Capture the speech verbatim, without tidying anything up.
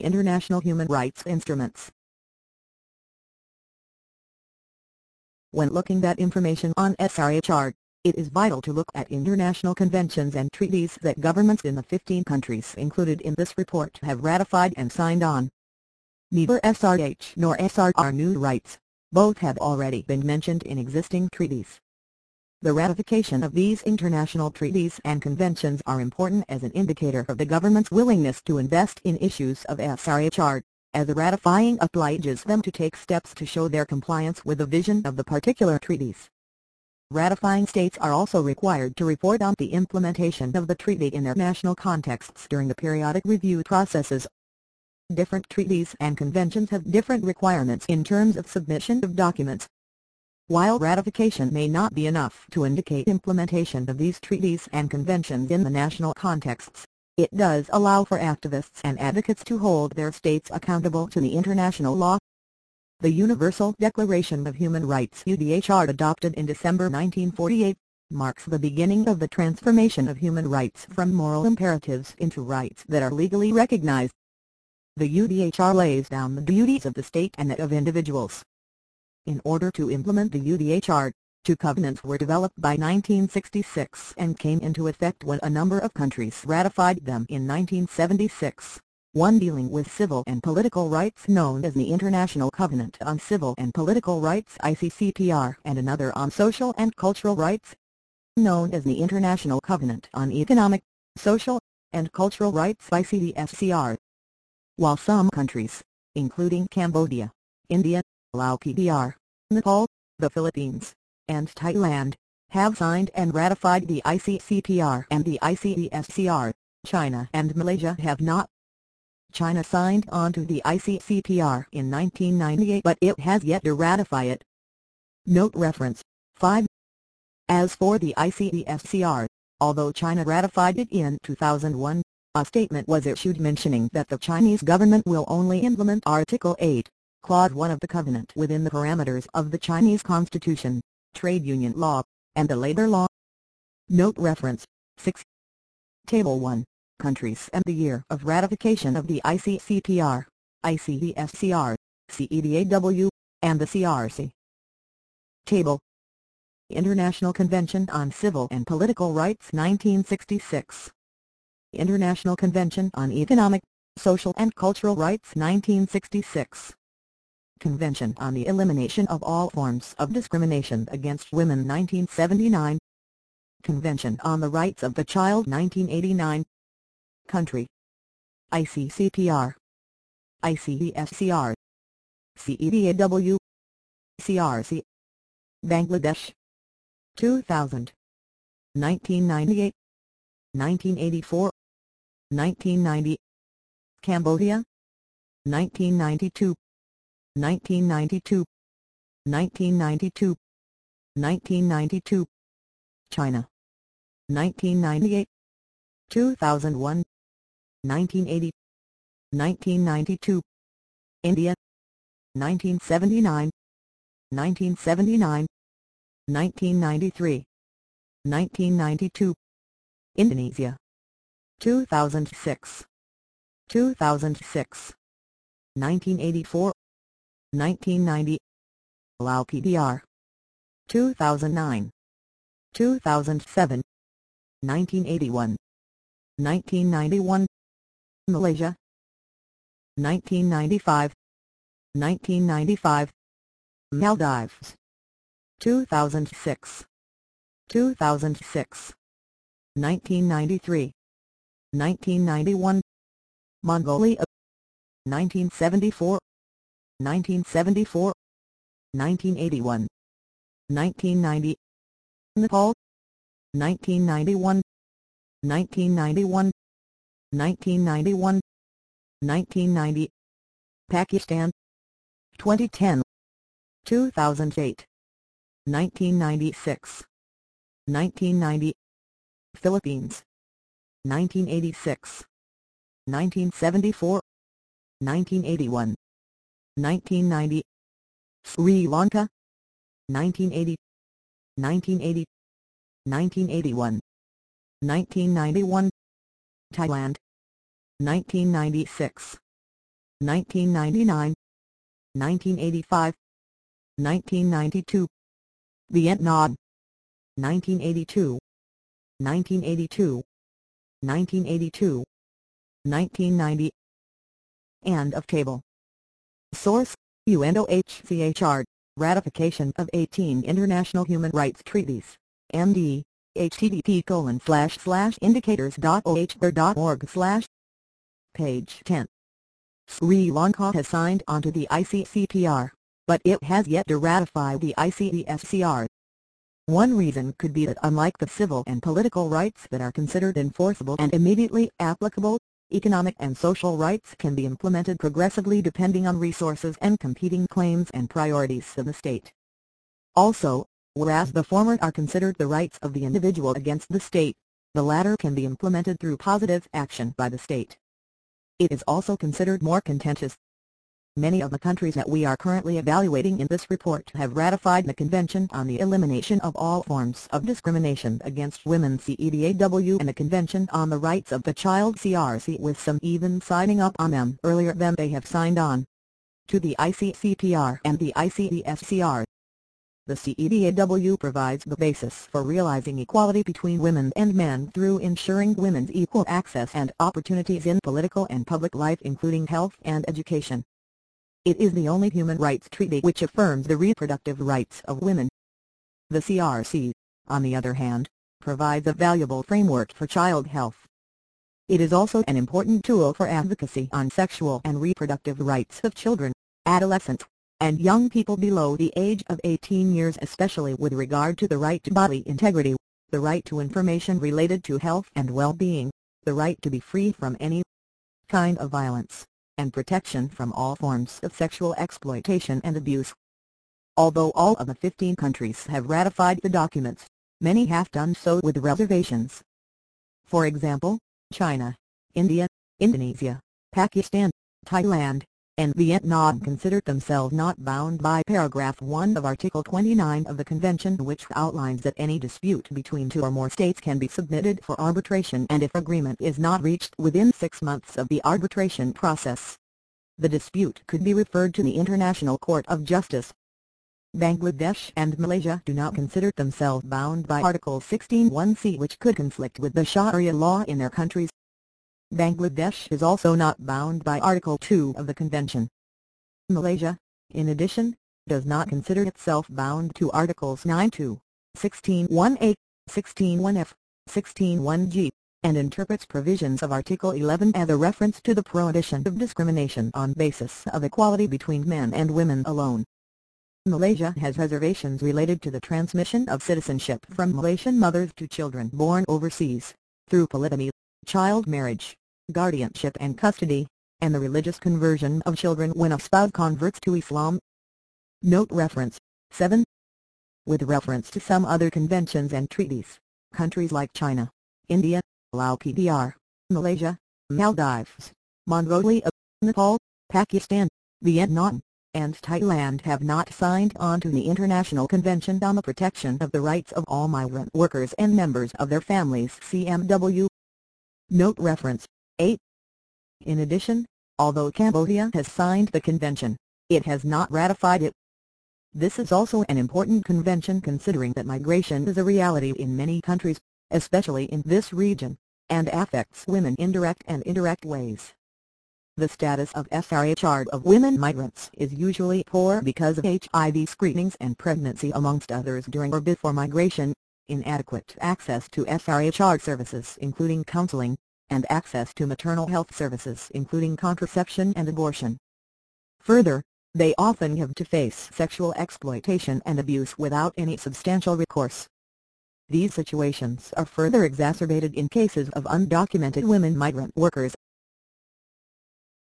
International human rights instruments. When looking at information on S R H R, it is vital to look at international conventions and treaties that governments in the fifteen countries included in this report have ratified and signed on. Neither S R H nor S R R are new rights, both have already been mentioned in existing treaties. The ratification of these international treaties and conventions are important as an indicator of the government's willingness to invest in issues of S R H R, as the ratifying obliges them to take steps to show their compliance with the vision of the particular treaties. Ratifying states are also required to report on the implementation of the treaty in their national contexts during the periodic review processes. Different treaties and conventions have different requirements in terms of submission of documents. While ratification may not be enough to indicate implementation of these treaties and conventions in the national contexts, it does allow for activists and advocates to hold their states accountable to the international law. The Universal Declaration of Human Rights U D H R, adopted in December nineteen forty-eight, marks the beginning of the transformation of human rights from moral imperatives into rights that are legally recognized. The U D H R lays down the duties of the state and that of individuals. In order to implement the U D H R, two covenants were developed by nineteen sixty-six and came into effect when a number of countries ratified them in nineteen seventy-six, one dealing with civil and political rights known as the International Covenant on Civil and Political Rights I C C P R, and another on social and cultural rights, known as the International Covenant on Economic, Social, and Cultural Rights I C D S C R. While some countries, including Cambodia, India, Laos P D R, Nepal, the Philippines, and Thailand, have signed and ratified the I C C P R and the I C D S C R, China and Malaysia have not. China signed on to the I C C P R in nineteen ninety-eight, but it has yet to ratify it. Note reference, five. As for the I C D S C R, although China ratified it in two thousand one, a statement was issued mentioning that the Chinese government will only implement Article eight. Clause one of the Covenant within the parameters of the Chinese Constitution, trade union law, and the labor law. Note reference, six. Table one, Countries and the year of ratification of the I C C P R, I C D S C R, C E D A W, and the C R C. Table. International Convention on Civil and Political Rights nineteen sixty-six. International Convention on Economic, Social and Cultural Rights nineteen sixty-six. Convention on the Elimination of All Forms of Discrimination Against Women nineteen seventy-nine. Convention on the Rights of the Child nineteen eighty-nine. Country: I C C P R, I C D S C R, C E D A W, C R C. Bangladesh, two thousand, nineteen ninety-eight, nineteen eighty-four, nineteen ninety. Cambodia, nineteen ninety-two, nineteen ninety-two, nineteen ninety-two, nineteen ninety-two. China, nineteen ninety-eight, two thousand one, nineteen eighty, nineteen ninety-two. India, nineteen seventy-nine, nineteen seventy-nine, nineteen ninety-three, nineteen ninety-two. Indonesia, two thousand six, two thousand six, nineteen eighty-four, nineteen ninety. Laos P D R, two thousand nine, two thousand seven, nineteen eighty-one, nineteen ninety-one. Malaysia, nineteen ninety-five, nineteen ninety-five. Maldives, two thousand six, two thousand six, nineteen ninety-three, nineteen ninety-one. Mongolia, nineteen seventy-four, nineteen seventy-four, nineteen eighty-one, nineteen ninety. Nepal, nineteen ninety-one, nineteen ninety-one, nineteen ninety-one, nineteen ninety. Pakistan, twenty ten, two thousand eight, nineteen ninety-six, nineteen ninety. Philippines, nineteen eighty-six, nineteen seventy-four, nineteen eighty-one, nineteen ninety. Sri Lanka, nineteen eighty, nineteen eighty, nineteen eighty-one, nineteen ninety-one. Thailand, nineteen ninety-six, nineteen ninety-nine, nineteen eighty-five, nineteen ninety-two, Vietnam, nineteen eighty-two, nineteen eighty-two, nineteen eighty-two, nineteen ninety. End of table. Source: U N O H C H R, Ratification of eighteen International Human Rights Treaties, M D, H T T P colon slash slash indicators dot O H R dot org slash. Page ten. Sri Lanka has signed onto the I C C P R, but it has yet to ratify the I C D S C R. One reason could be that unlike the civil and political rights that are considered enforceable and immediately applicable, economic and social rights can be implemented progressively depending on resources and competing claims and priorities of the state. Also, whereas the former are considered the rights of the individual against the state, the latter can be implemented through positive action by the state. It is also considered more contentious. Many of the countries that we are currently evaluating in this report have ratified the Convention on the Elimination of All Forms of Discrimination Against Women C E D A W and the Convention on the Rights of the Child C R C, with some even signing up on them earlier than they have signed on to the I C C P R and the I C D S C R. The C E D A W provides the basis for realizing equality between women and men through ensuring women's equal access and opportunities in political and public life, including health and education. It is the only human rights treaty which affirms the reproductive rights of women. The C R C, on the other hand, provides a valuable framework for child health. It is also an important tool for advocacy on sexual and reproductive rights of children, adolescents, and young people below the age of eighteen years, especially with regard to the right to body integrity, the right to information related to health and well-being, the right to be free from any kind of violence, and protection from all forms of sexual exploitation and abuse. Although all of the fifteen countries have ratified the documents, many have done so with reservations. For example, China, India, Indonesia, Pakistan, Thailand, and Vietnam considered themselves not bound by paragraph one of Article twenty-nine of the Convention, which outlines that any dispute between two or more states can be submitted for arbitration, and if agreement is not reached within six months of the arbitration process, the dispute could be referred to the International Court of Justice. Bangladesh and Malaysia do not consider themselves bound by Article sixteen one C, which could conflict with the Sharia law in their countries. Bangladesh is also not bound by Article two of the Convention. Malaysia, in addition, does not consider itself bound to Articles nine two, sixteen one A, sixteen one F, sixteen one G, and interprets provisions of Article eleven as a reference to the prohibition of discrimination on basis of equality between men and women alone. Malaysia has reservations related to the transmission of citizenship from Malaysian mothers to children born overseas, through polygamy, child marriage, guardianship and custody, and the religious conversion of children when a spouse converts to Islam. Note reference, seven. With reference to some other conventions and treaties, countries like China, India, Laos P D R, Malaysia, Maldives, Mongolia, Nepal, Pakistan, Vietnam, and Thailand have not signed on to the International Convention on the Protection of the Rights of All Migrant Workers and Members of Their Families C M W. Note reference, eight. In addition, although Cambodia has signed the convention, it has not ratified it. This is also an important convention considering that migration is a reality in many countries, especially in this region, and affects women in direct and indirect ways. The status of S R H R of women migrants is usually poor because of H I V screenings and pregnancy amongst others during or before migration, inadequate access to S R H R services including counseling, and access to maternal health services including contraception and abortion. Further, they often have to face sexual exploitation and abuse without any substantial recourse. These situations are further exacerbated in cases of undocumented women migrant workers,